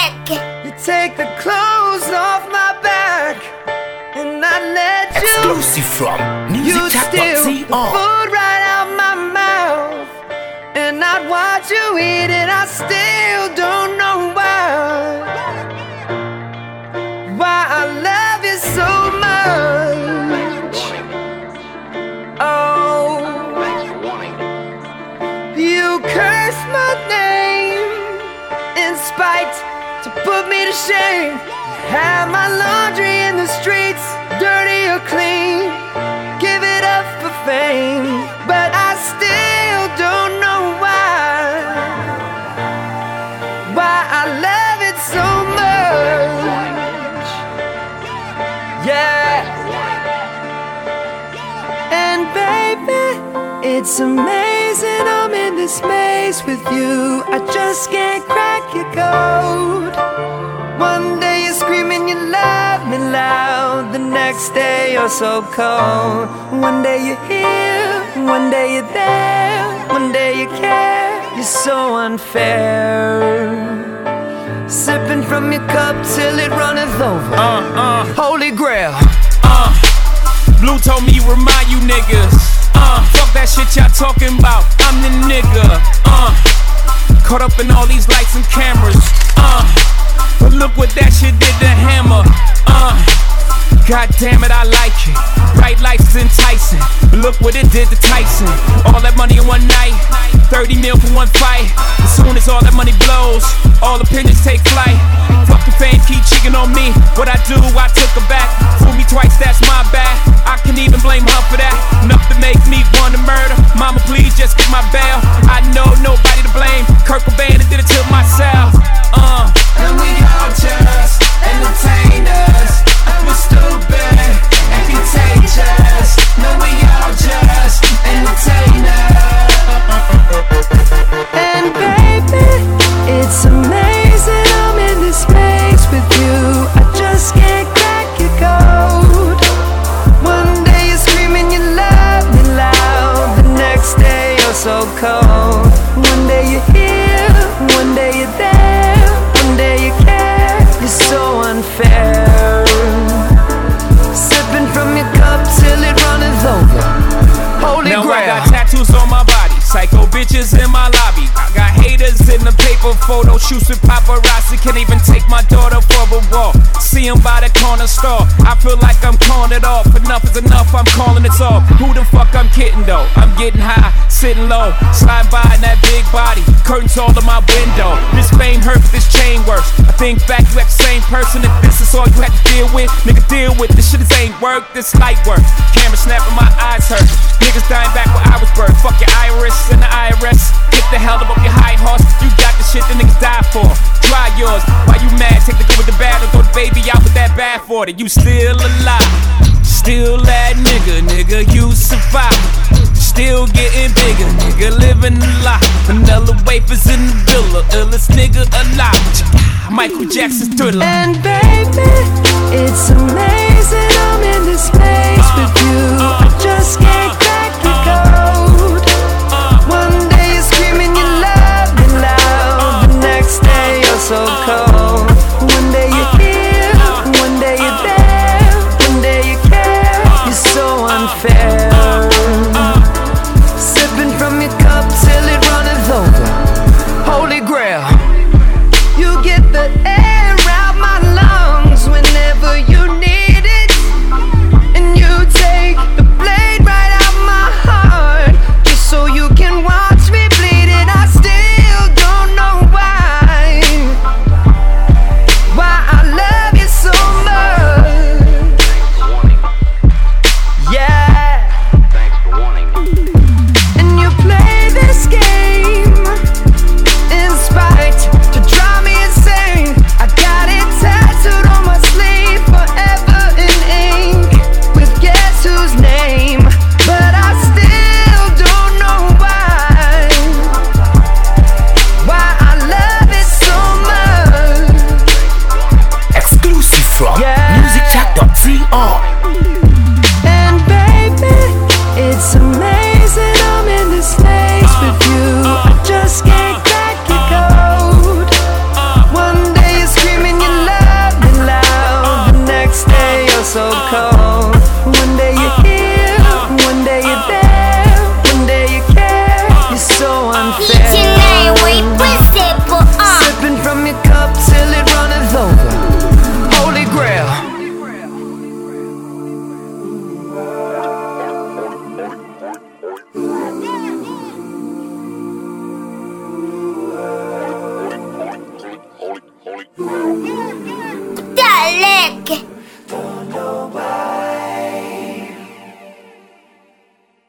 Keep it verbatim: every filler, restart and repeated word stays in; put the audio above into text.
You take the clothes off my back, and I let you. Exclusive from You steal the food right out my mouth, and I'd watch you eat it. I still don't know why. Why I love you so much. Oh, you curse my name in spite to put me to shame. Have my laundry in the streets, dirty or clean. Give it up for fame, but I still don't know why. Why I love it so much. Yeah. And baby, it's amazing I'm in this space with you. I just can't crack your code. One day you're screaming you love me loud, the next day you're so cold. One day you're here, one day you're there, one day you care. You're so unfair. Sipping from your cup till it runneth over. Uh, uh, Holy Grail. uh. Blue told me remind you niggas. Uh, fuck that shit y'all talking about. I'm the nigga. Uh, caught up in all these lights and cameras. Uh, but look what that shit did to Hammer. Uh, God damn it, I like it. Bright lights is enticing. But look what it did to Tyson. All that money in one night, thirty mil for one fight. As soon as all that money blows, all opinions take flight. Fuck the fame, keep cheating on me. What I do, I took her back. Fool me twice, that's my bad. I can even blame her for that. Enough to make me want to murder. Mama, please just get my bail. I know nobody to blame. Kurt Cobain did it to myself. Uh. And we all just entertainers. And we're stupid and contagious. No, we all just entertainers. And baby, it's amazing I'm in this space with you. I just can't crack your code. One day you're screaming you love me loud, the next day you're so cold. One day you're here, one day you're there, one day you care. You're so unfair. Sipping from your cup till it runneth over. Holy Now Grail. I got tattoos on my body, psycho bitches in my lobby. I got haters in the paper, photo shoots with paparazzi. Can't even take my daughter for a walk. See him by the corner store. I feel like I'm calling it off. Enough is enough, I'm calling it off. Who the fuck I'm kidding though? I'm getting high, sitting low, slide by in that big body. Curtains all in my window. This fame hurt, but this chain works. I think back, you act the same person. If this is all you had to deal with, nigga, deal with this shit. This ain't work, this light work. Camera snapping, my eyes hurt. Niggas dying back where I was birthed. Fuck your iris and the I R S. Get the hell up off your high horse. You got the shit that niggas die for. Try yours. Why you mad? Take the good with the bad and throw the baby out with that bad for it. You still alive. Still that nigga, nigga, you survive. Still getting bigger, nigga, living a lot. Vanilla wafers in the villa, illest nigga alive. Michael Jackson's Thriller. And baby, it's amazing I'm in this space with you. I just can't crack your code. One day you're screaming you love me loud, the next day you're so cold. One day you're here, one day you're there, one day you care. You're so unfair. Sipping from your cup till it runneth over. Holy Grail. You get the air out my lungs whenever you need it, and you take the blade right Check it.